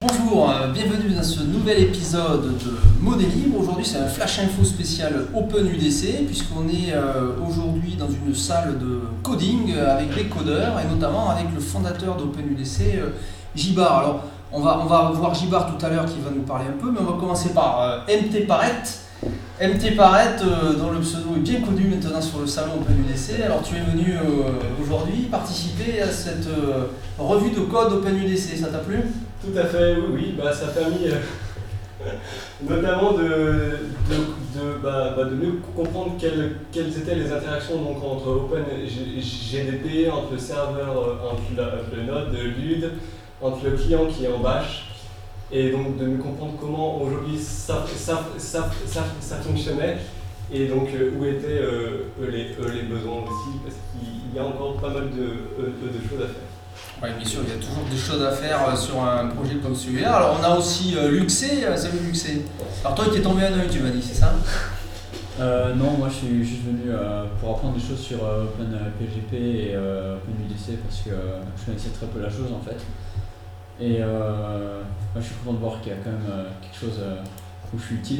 Bonjour, bienvenue dans ce nouvel épisode de Monnaie Libre. Aujourd'hui c'est un flash info spécial OpenUDC puisqu'on est aujourd'hui dans une salle de coding avec les codeurs et notamment avec le fondateur d'OpenUDC, Jibar. Alors on va voir Jibar tout à l'heure qui va nous parler un peu, mais on va commencer par MT Parrett. MT Parrett, dont le pseudo est bien connu maintenant sur le salon OpenUDC. Alors tu es venu aujourd'hui participer à cette revue de code OpenUDC, ça t'a plu ? Tout à fait, oui. Ça a permis notamment de mieux comprendre quelles étaient les interactions donc, entre OpenGDP, entre le serveur, entre le node de LUD, entre le client qui est en bash. Et donc de mieux comprendre comment aujourd'hui ça fonctionnait et donc où étaient les besoins aussi, parce qu'il y a encore pas mal de choses à faire. Oui, bien sûr, il y a toujours des choses à faire sur un projet comme celui-là. Alors on a aussi Luxé, salut Luxé. Alors toi, il t'est tombé un œil, tu m'as dit, c'est ça ? Non, moi je suis juste venu pour apprendre des choses sur OpenPGP et OpenUDC parce que je connaissais très peu la chose en fait. Et je suis content de voir qu'il y a quand même quelque chose où je suis utile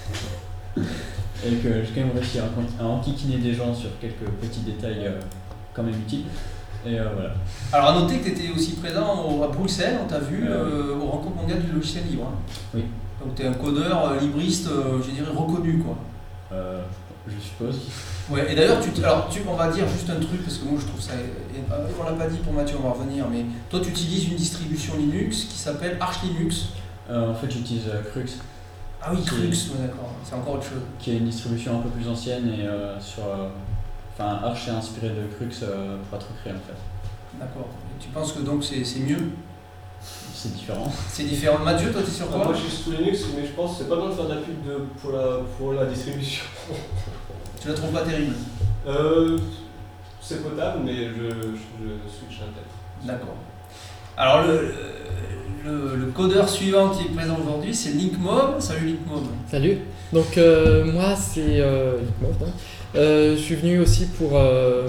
et que j'ai quand même réussi à enquiquiner des gens sur quelques petits détails quand même utiles. Et voilà. Alors à noter que tu étais aussi présent à Bruxelles, on t'a vu aux rencontres mondiales du logiciel libre. Hein. Oui. Donc tu es un codeur libriste, je dirais reconnu quoi. Je suppose. Ouais, et d'ailleurs, on va dire juste un truc, parce que moi je trouve ça, on l'a pas dit pour Mathieu, on va revenir, mais toi tu utilises une distribution Linux qui s'appelle Arch Linux. En fait j'utilise Crux. Ah oui, Crux, ouais, d'accord, c'est encore autre chose. Qui est une distribution un peu plus ancienne et Arch est inspiré de Crux pour être créé en fait. D'accord, et tu penses que donc c'est mieux ? C'est différent. C'est différent. Mathieu, toi tu es sur quoi ? Moi je suis sous Linux, mais je pense que c'est pas bien de faire de la pub pour la distribution. Tu la trouves pas terrible ? C'est potable, mais je switch la tête. D'accord. Alors le codeur suivant qui est présent aujourd'hui, c'est Linkmob. Salut Linkmob. Salut. Donc moi c'est Linkmob. Je suis venu aussi pour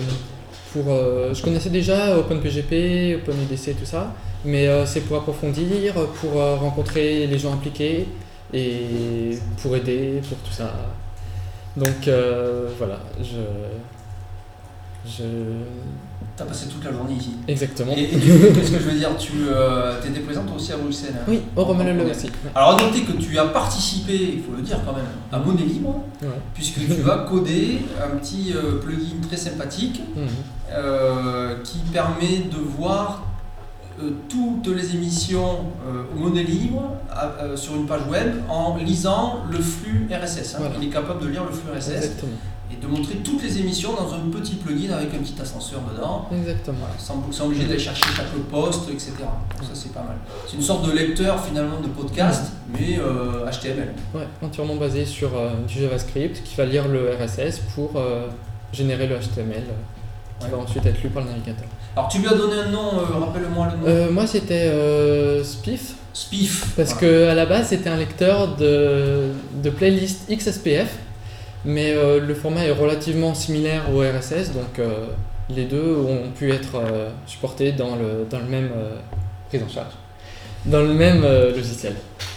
je connaissais déjà OpenPGP, OpenUDC et tout ça, mais c'est pour approfondir, pour rencontrer les gens impliqués et pour aider, pour tout ça. Donc voilà, T'as passé toute la journée ici. Exactement. Et du coup, qu'est-ce que je veux dire, tu étais présente aussi à Bruxelles. Hein, oui, au Romanel aussi. Alors à noter que tu as participé, il faut le dire quand même, à Monnaie Libre, ouais. Puisque tu vas coder un petit plugin très sympathique qui permet de voir toutes les émissions Monnaie Libre sur une page web en lisant le flux RSS. Hein. Voilà. Il est capable de lire le flux RSS. Exactement. Et de montrer toutes les émissions dans un petit plugin avec un petit ascenseur dedans. Exactement. Voilà, sans obligé d'aller chercher chaque poste, etc. Donc ça c'est pas mal. C'est une sorte de lecteur finalement de podcast, mais HTML. Ouais, entièrement basé sur du JavaScript qui va lire le RSS pour générer le HTML qui va ensuite être lu par le navigateur. Alors tu lui as donné un nom, rappelle-moi le nom. Moi c'était Spiff. Spiff. Parce qu'à la base c'était un lecteur de playlist XSPF. Mais le format est relativement similaire au RSS, donc les deux ont pu être supportés dans le même prise en charge, dans le même logiciel.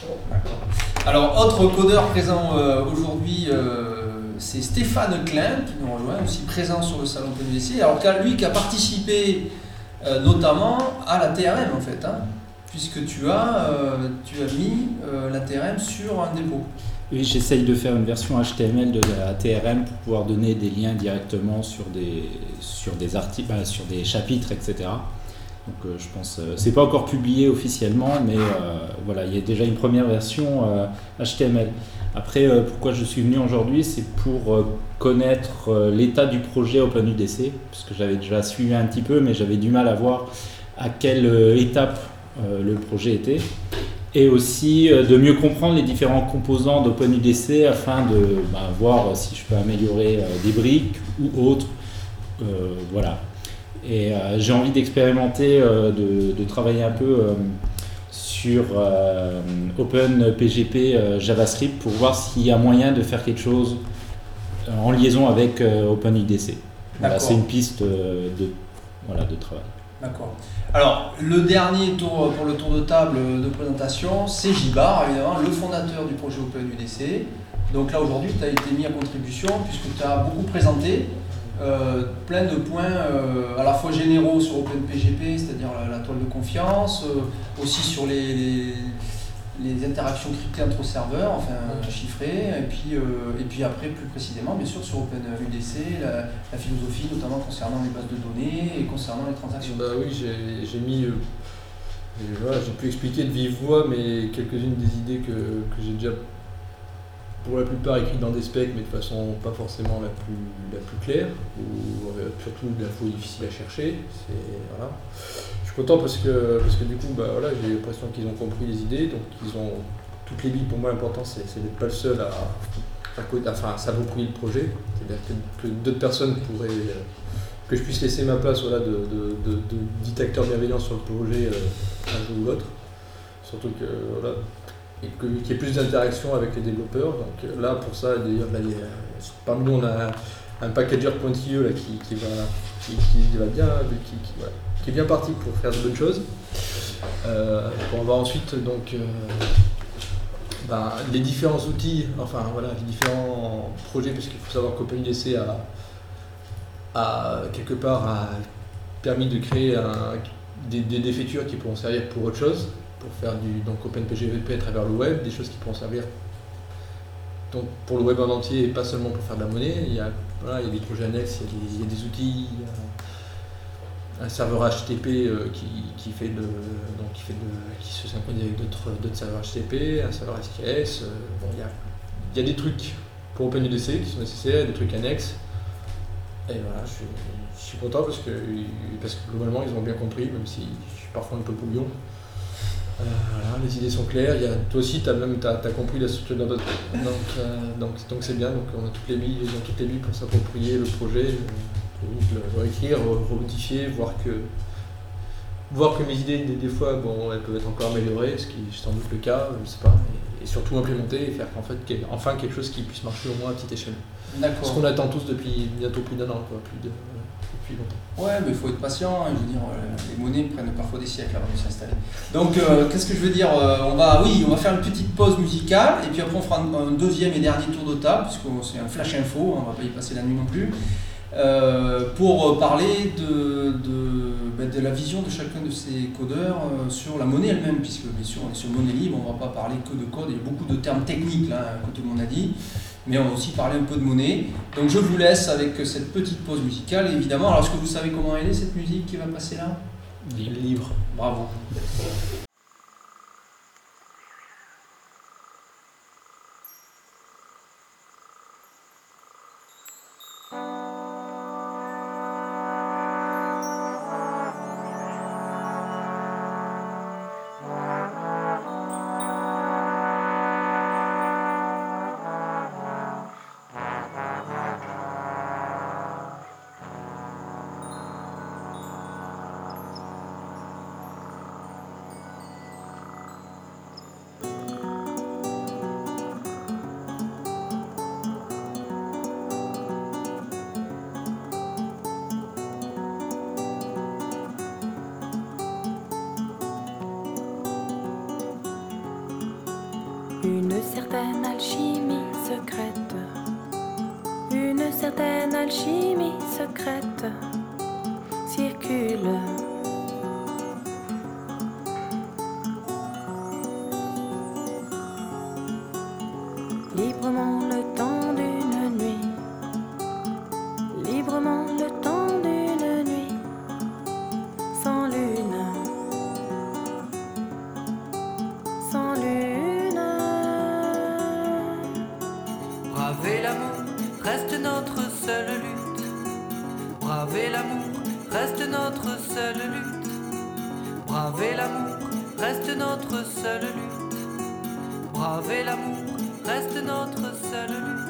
Alors, autre codeur présent aujourd'hui, c'est Stéphane Klein qui nous rejoint, aussi présent sur le salon OpenUDC. Alors, lui qui a participé notamment à la TRM en fait, hein, puisque tu as mis la TRM sur un dépôt. Oui, j'essaye de faire une version HTML de la TRM pour pouvoir donner des liens directement sur des articles, sur des chapitres, etc. Donc je pense, c'est pas encore publié officiellement, mais voilà, il y a déjà une première version HTML. Après, pourquoi je suis venu aujourd'hui, c'est pour connaître l'état du projet OpenUDC, parce que j'avais déjà suivi un petit peu, mais j'avais du mal à voir à quelle étape le projet était. Et aussi de mieux comprendre les différents composants d'OpenUDC afin de voir si je peux améliorer des briques ou autres. Voilà. Et j'ai envie d'expérimenter, de travailler un peu sur OpenPGP JavaScript pour voir s'il y a moyen de faire quelque chose en liaison avec OpenUDC. Voilà, c'est une piste de travail. D'accord. Alors, le dernier tour pour le tour de table de présentation, c'est Gibar, évidemment, le fondateur du projet OpenUDC. Donc là, aujourd'hui, tu as été mis à contribution puisque tu as beaucoup présenté plein de points à la fois généraux sur OpenPGP, c'est-à-dire la toile de confiance, aussi sur les interactions cryptées entre serveurs, enfin chiffrées, et puis après, plus précisément, bien sûr, sur OpenUDC, la philosophie, notamment concernant les bases de données et concernant les transactions. Bah oui, j'ai mis, voilà, j'ai pu expliquer de vive voix, mais quelques-unes des idées que j'ai déjà, pour la plupart, écrites dans des specs, mais de façon pas forcément la plus claire, ou surtout de l'info difficile à chercher. Voilà. Je suis content parce que du coup, bah, voilà, j'ai l'impression qu'ils ont compris les idées, donc ils ont toutes les billes. Pour moi, l'important c'est d'être pas le seul à s'approprier le projet. C'est-à-dire que d'autres personnes pourraient, que je puisse laisser ma place, voilà, de dictateur bienveillant sur le projet un jour ou l'autre. Surtout que voilà, et qu'il y ait plus d'interaction avec les développeurs. Donc là, pour ça, d'ailleurs, parmi nous, on a un packager pointilleux là, qui va bien, voilà, qui est bien parti pour faire de bonnes choses. On va ensuite donc les différents outils, enfin voilà, les différents projets, parce qu'il faut savoir qu'OpenUDC a quelque part permis de créer des features qui pourront servir pour autre chose, pour faire donc OpenPGP à travers le web, des choses qui pourront servir donc pour le web en entier et pas seulement pour faire de la monnaie. Il y a des projets annexes, il y a des outils, un serveur HTTP qui se synchronise avec d'autres serveurs HTTP, un serveur SKS. Il y a des trucs pour OpenUDC qui sont nécessaires, des trucs annexes. Et voilà, je suis content parce que globalement ils ont bien compris, même si je suis parfois un peu brouillon. Voilà, les idées sont claires. Toi aussi, t'as compris la structure d'un autre. Donc c'est bien. Donc on a toutes les billes pour s'approprier le projet, le réécrire, remodifier, voir que mes idées des fois, elles peuvent être encore améliorées, ce qui est sans doute le cas, je ne sais pas, et surtout implémenter et faire enfin quelque chose qui puisse marcher au moins à petite échelle. D'accord. Ce qu'on attend tous depuis bientôt plus d'un an, depuis longtemps. Ouais, mais il faut être patient, je veux dire, les monnaies prennent parfois des siècles avant de s'installer. Donc, qu'est-ce que je veux dire, on va faire une petite pause musicale, et puis après on fera un deuxième et dernier tour de table, puisque c'est un flash info, on va pas y passer la nuit non plus, pour parler de la vision de chacun de ces codeurs sur la monnaie elle-même, puisque bien sûr on est sur monnaie libre, on ne va pas parler que de code, il y a beaucoup de termes techniques là, que tout le monde a dit. Mais on va aussi parler un peu de monnaie. Donc je vous laisse avec cette petite pause musicale, évidemment. Alors est-ce que vous savez comment elle est, cette musique qui va passer là ? Libre. Bravo. Une certaine alchimie secrète circule. Librement le temps d'une nuit, librement le temps d'une nuit, sans lune, sans lune. Braver l'amour reste notre seule lutte. Braver l'amour reste notre seule lutte. Braver l'amour reste notre seule lutte. Braver l'amour reste notre seule lutte.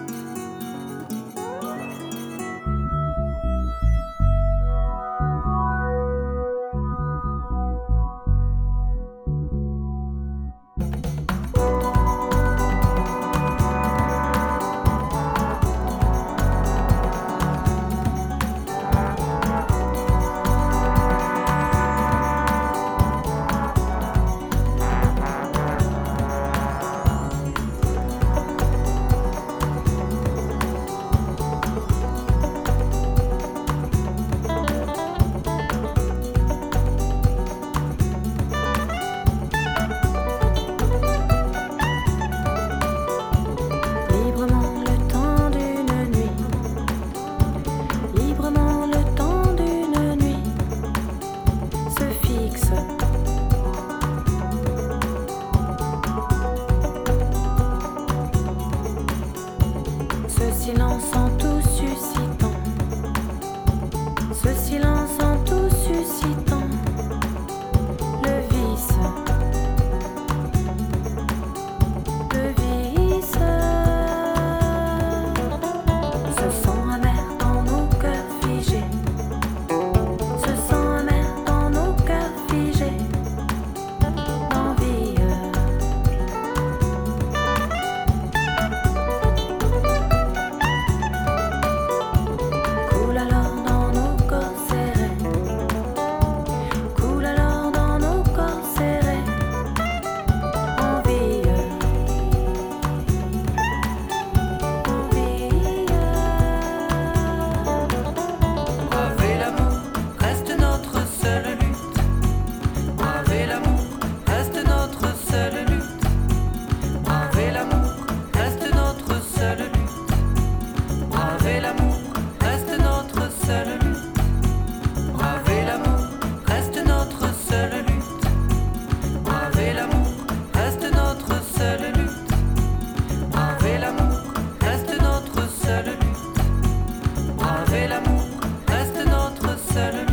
Braver l'amour reste notre seule lutte. Braver l'amour reste notre seule lutte. Braver l'amour reste notre seule lutte.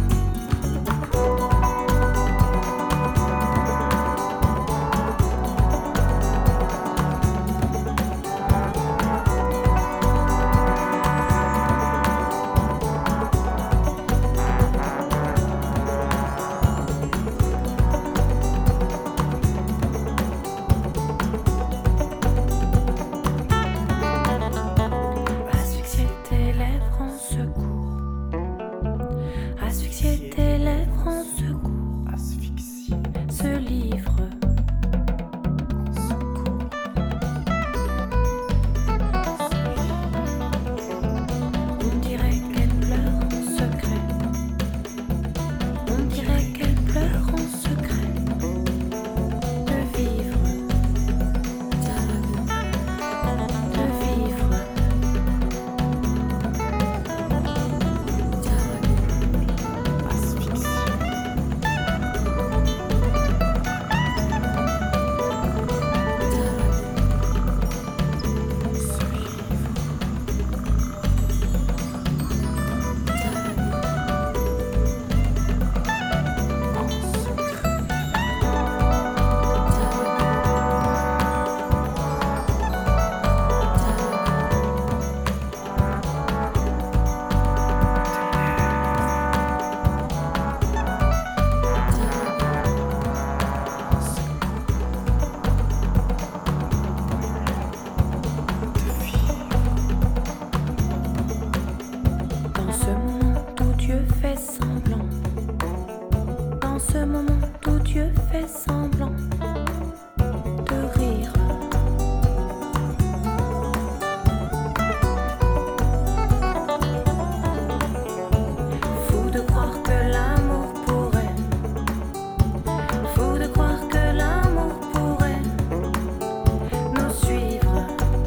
Asphyxier tes lèvres en secours. Asphyxier tes lèvres en secours. Asphyxie. Ce livre. On dirait qu'elle pleure en secret. On dirait qu'elle pleure en secret. De vivre. De vivre. Dans ce moment où Dieu fait semblant. Dans ce moment où Dieu fait semblant de rire. Fou de croire que l'amour pourrait. Fou de croire que l'amour pourrait nous suivre.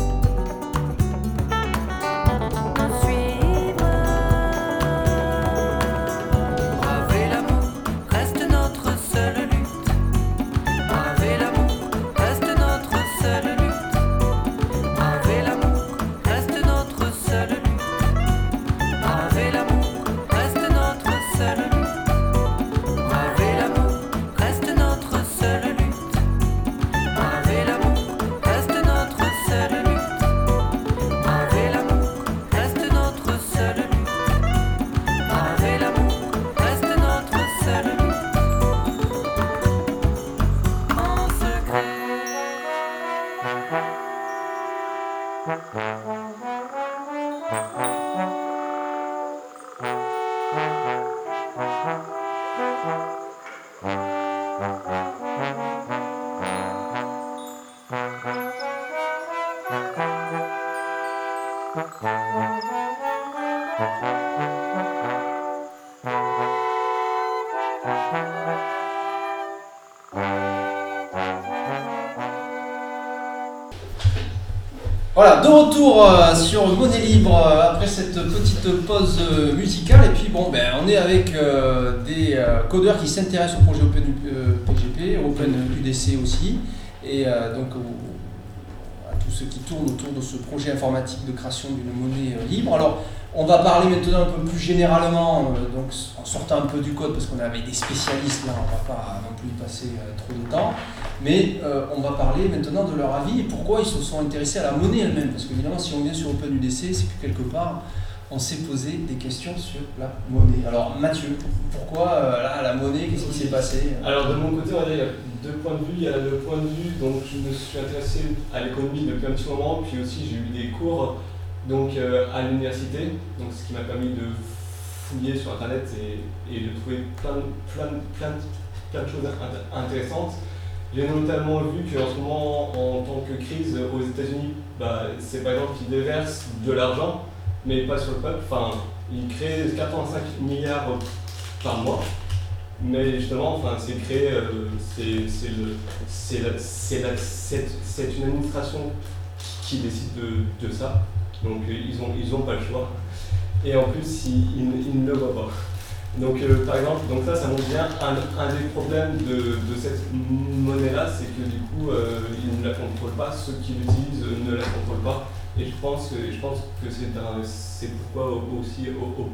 Nous suivre. Braver l'amour reste notre seule lutte. Braver l'amour reste notre seule lutte. Braver l'amour reste notre seule lutte. Braver l'amour reste notre seule lutte. Braver l'amour reste notre seule lutte. Braver l'amour reste notre seule lutte. Braver l'amour reste notre seule lutte. Braver l'amour reste notre seule lutte. En secret. Voilà, de retour sur Monnaie Libre après cette petite pause musicale. Et puis bon, ben, on est avec des codeurs qui s'intéressent au projet OpenPGP, OpenUDC aussi, et donc à tous ceux qui tournent autour de ce projet informatique de création d'une monnaie libre. Alors, on va parler maintenant un peu plus généralement, donc en sortant un peu du code, parce qu'on est avec des spécialistes là, on ne va pas non plus y passer trop de temps. Mais on va parler maintenant de leur avis et pourquoi ils se sont intéressés à la monnaie elle-même. Parce qu'évidemment, si on vient sur OpenUDC, c'est que quelque part, on s'est posé des questions sur la monnaie. Alors Mathieu, pourquoi là, la monnaie, qu'est-ce qui s'est passé? Alors de mon côté, on va dire, il y a deux points de vue. Il y a le point de vue, donc je me suis intéressé à l'économie depuis un petit moment, puis aussi j'ai eu des cours donc, à l'université, donc, ce qui m'a permis de fouiller sur internet et de trouver plein de choses intéressantes. J'ai notamment vu qu'en ce moment, en tant que crise aux États-Unis, c'est par exemple qu'ils déversent de l'argent, mais pas sur le peuple. Enfin, ils créent 85 milliards par mois, mais justement, enfin, c'est créé, c'est une administration qui décide de ça. Donc ils ont pas le choix. Et en plus, ils ne le voient pas. Donc par exemple, donc ça montre bien un des problèmes de cette monnaie-là, c'est que du coup, ils ne la contrôlent pas, ceux qui l'utilisent ne la contrôlent pas. Et je pense que c'est pourquoi aussi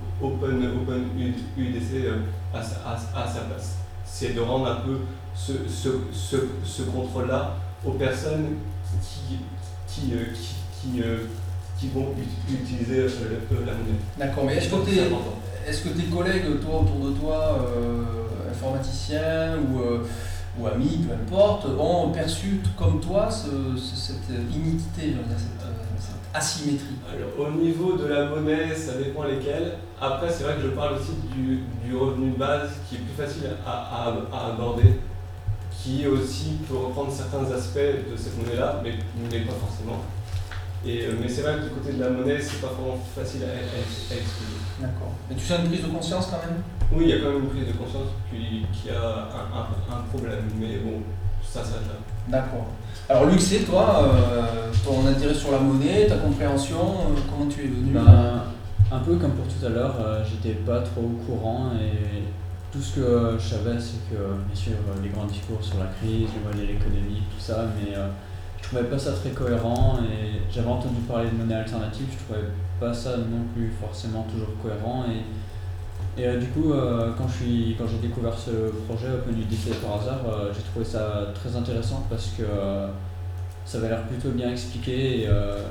OpenUDC a sa place. C'est de rendre un peu ce contrôle-là aux personnes qui vont utiliser la monnaie. D'accord, mais est-ce que tes collègues, toi, autour de toi, informaticiens ou amis, peu importe, ont perçu comme toi cette iniquité, cette asymétrie? Alors, au niveau de la monnaie, ça dépend lesquels. Après, c'est vrai que je parle aussi du revenu de base qui est plus facile à aborder, qui aussi peut reprendre certains aspects de cette monnaie-là, mais pas forcément. Mais c'est vrai que du côté de la monnaie, c'est pas vraiment facile à expliquer. D'accord. Mais tu sens une prise de conscience quand même? Oui, il y a quand même une prise de conscience qui a un problème, mais bon, ça s'arrête là. D'accord. Alors Luc, c'est toi, ton intérêt sur la monnaie, ta compréhension, comment tu es venu? Un peu comme pour tout à l'heure, j'étais pas trop au courant et tout ce que je savais, c'est que bien sûr les grands discours sur la crise, le modèle économique, tout ça, mais je trouvais pas ça très cohérent et j'avais entendu parler de monnaie alternative, je trouvais pas ça non plus forcément toujours cohérent et du coup quand j'ai découvert ce projet OpenUDC par hasard, j'ai trouvé ça très intéressant parce que ça avait l'air plutôt bien expliqué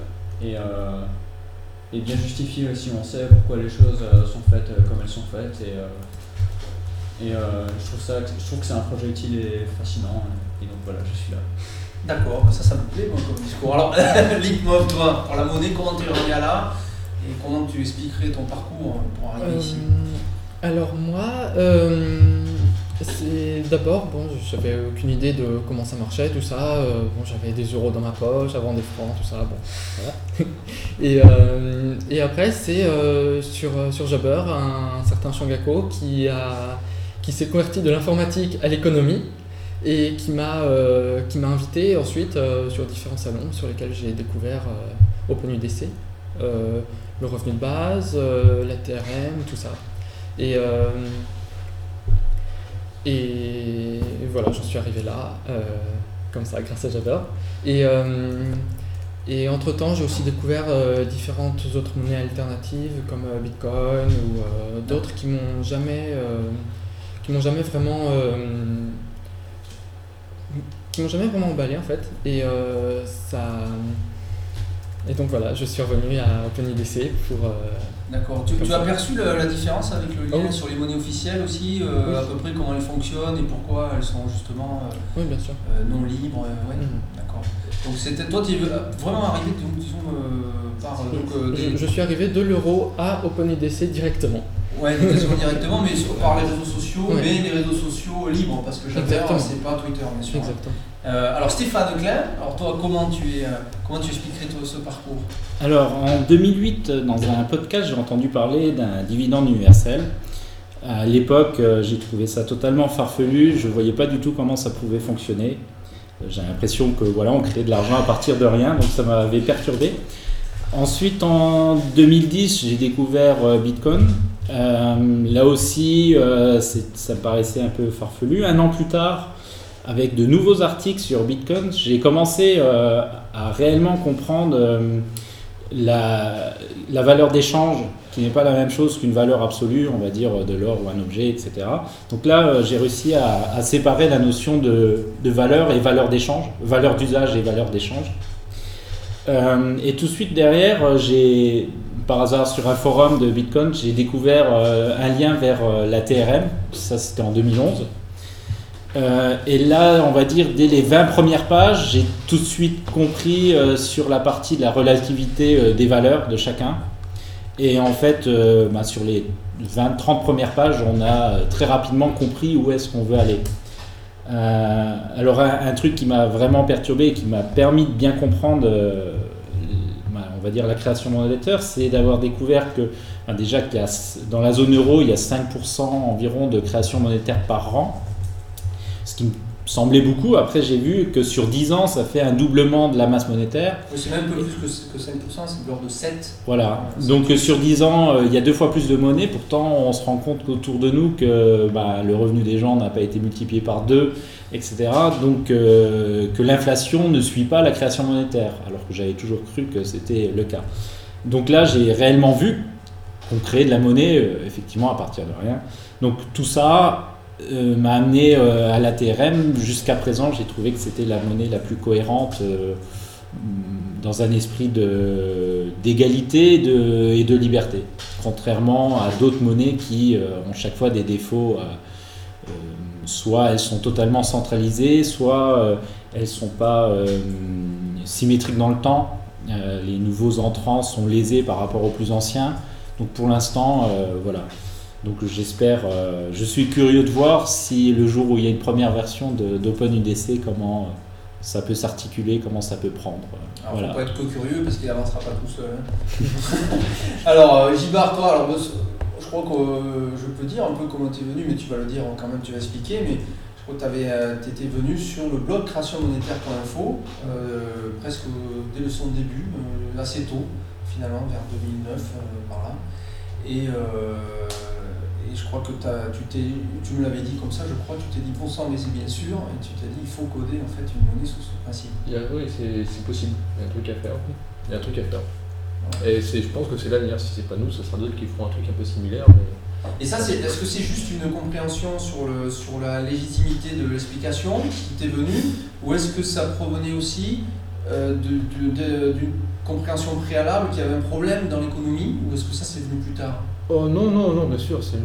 et bien justifié si on sait pourquoi les choses sont faites comme elles sont faites et je trouve que c'est un projet utile et fascinant et donc voilà, je suis là. D'accord, ça me plaît moi, comme discours. Alors, Linkmob, toi, pour la monnaie, comment tu es arrivé à là et comment tu expliquerais ton parcours pour arriver ici? Alors moi, c'est d'abord, j'avais aucune idée de comment ça marchait, tout ça. J'avais des euros dans ma poche, avant des francs, tout ça. Voilà. Et après, c'est sur Jabber, un certain Shangako qui s'est converti de l'informatique à l'économie. Et qui m'a invité ensuite sur différents salons sur lesquels j'ai découvert OpenUDC, le revenu de base, la TRM, tout ça. Et voilà, j'en suis arrivé là, comme ça, grâce à Jabber. Et entre-temps, j'ai aussi découvert différentes autres monnaies alternatives comme Bitcoin ou d'autres qui m'ont jamais vraiment emballé en fait et donc voilà, je suis revenu à OpenUDC pour d'accord. Tu as perçu la différence avec le lien sur les monnaies officielles aussi, oui. à peu près comment elles fonctionnent et pourquoi elles sont justement oui, bien sûr. non libres, ouais. D'accord. Donc toi tu es vraiment arrivé par je suis arrivé de l'euro à OpenUDC directement. Ouais, directement, mais par les réseaux sociaux, ouais. Mais les réseaux sociaux libres, parce que Jabber, c'est pas Twitter, bien sûr. Exactement. Alors Stéphane Klein, alors toi, comment tu expliquerais ce parcours? Alors en 2008, dans un podcast, j'ai entendu parler d'un dividende universel. À l'époque, j'ai trouvé ça totalement farfelu, je ne voyais pas du tout comment ça pouvait fonctionner. J'ai l'impression que voilà, on créait de l'argent à partir de rien, donc ça m'avait perturbé. Ensuite, en 2010, j'ai découvert Bitcoin. Là aussi, ça me paraissait un peu farfelu. Un an plus tard, avec de nouveaux articles sur Bitcoin, j'ai commencé à réellement comprendre la valeur d'échange, qui n'est pas la même chose qu'une valeur absolue, on va dire de l'or ou un objet, etc. Donc là, j'ai réussi à séparer la notion de valeur et valeur d'échange, valeur d'usage et valeur d'échange. Et tout de suite derrière, par hasard sur un forum de Bitcoin, j'ai découvert un lien vers la TRM, ça c'était en 2011. Et là, on va dire, dès les 20 premières pages, j'ai tout de suite compris sur la partie de la relativité des valeurs de chacun. Et en fait, sur les 20-30 premières pages, on a très rapidement compris où est-ce qu'on veut aller. Alors un truc qui m'a vraiment perturbé et qui m'a permis de bien comprendre on va dire la création monétaire, c'est d'avoir découvert que déjà qu'il y a, dans la zone euro, il y a 5% environ de création monétaire par an, ce qui me semblait beaucoup. Après, j'ai vu que sur 10 ans, ça fait un doublement de la masse monétaire. Oui, c'est même un peu plus que 5%, c'est de l'ordre de 7. Voilà. Donc sur 10 ans, il y a 2 fois plus de monnaie. Pourtant, on se rend compte qu'autour de nous, que le revenu des gens n'a pas été multiplié par 2, etc. Donc que l'inflation ne suit pas la création monétaire, alors que j'avais toujours cru que c'était le cas. Donc là, j'ai réellement vu qu'on créait de la monnaie, effectivement, à partir de rien. Donc tout ça m'a amené à la TRM. Jusqu'à présent, j'ai trouvé que c'était la monnaie la plus cohérente dans un esprit d'égalité et de liberté, contrairement à d'autres monnaies qui ont chaque fois des défauts. Soit elles sont totalement centralisées, soit elles ne sont pas symétriques dans le temps. Les nouveaux entrants sont lésés par rapport aux plus anciens. Donc pour l'instant, voilà. Donc j'espère, je suis curieux de voir si le jour où il y a une première version d'OpenUDC, comment ça peut s'articuler, comment ça peut prendre. Alors voilà. faut pas être que curieux parce qu'il avancera pas tout seul. Hein. Alors Gibar, toi, je crois que je peux dire un peu comment tu es venu, mais tu vas le dire quand même, tu vas expliquer, mais je crois que tu étais venu sur le blog création monétaire.info, presque dès son début, assez tôt finalement, vers 2009, par là. Et je crois que tu me l'avais dit comme ça, je crois que tu t'es dit bon sang, mais c'est bien sûr, et tu t'es dit il faut coder en fait une monnaie sous ce principe. Oui, c'est possible, il y a un truc à faire. Voilà. Et je pense que c'est l'avenir, si c'est pas nous, ce sera d'autres qui feront un truc un peu similaire. Mais... Et ça, est-ce que c'est juste une compréhension sur la légitimité de l'explication qui t'est venue, ou est-ce que ça provenait aussi d'une compréhension préalable qu'il y avait un problème dans l'économie, ou est-ce que ça c'est venu plus tard? Oh non, bien sûr, c'est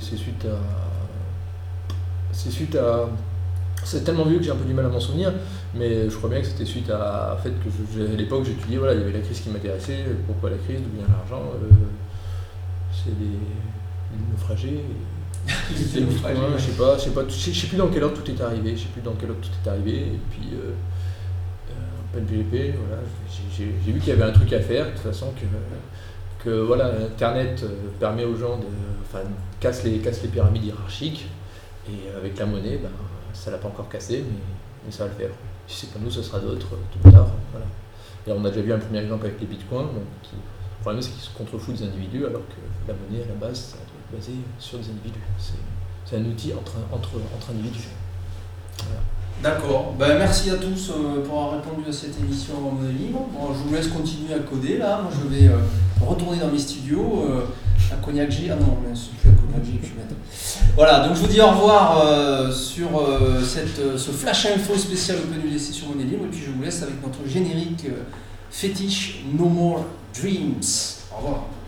suite à... C'est tellement vieux que j'ai un peu du mal à m'en souvenir, mais je crois bien que c'était suite à fait que à l'époque j'étudiais, voilà, il y avait la crise qui m'intéressait, pourquoi la crise, d'où vient l'argent, c'est des naufragés. C'est naufragés. Je sais plus dans quel ordre tout est arrivé, et puis OpenPGP, voilà, j'ai vu qu'il y avait un truc à faire, de toute façon que voilà, Internet permet aux gens casse les pyramides hiérarchiques, et avec la monnaie, ça l'a pas encore cassé, mais ça va le faire. Si c'est pas nous, ce sera d'autres, tout plus tard. Voilà. Et on a déjà vu un premier exemple avec les bitcoins. Le problème, c'est qu'ils se contrefoutent des individus, alors que la monnaie, à la base, ça doit être basé sur des individus. C'est un outil entre individus. Voilà. D'accord. Merci à tous pour avoir répondu à cette émission en monnaie libre. Bon, je vous laisse continuer à coder là. Moi, je vais retourner dans mes studios à Cognac G. Ah non, mais c'est plus à Cognac G que je vais mettre. Voilà, donc je vous dis au revoir sur ce flash info spécial OpenUDC sur monnaie libre. Et puis je vous laisse avec notre générique fétiche No More Dreams. Au revoir.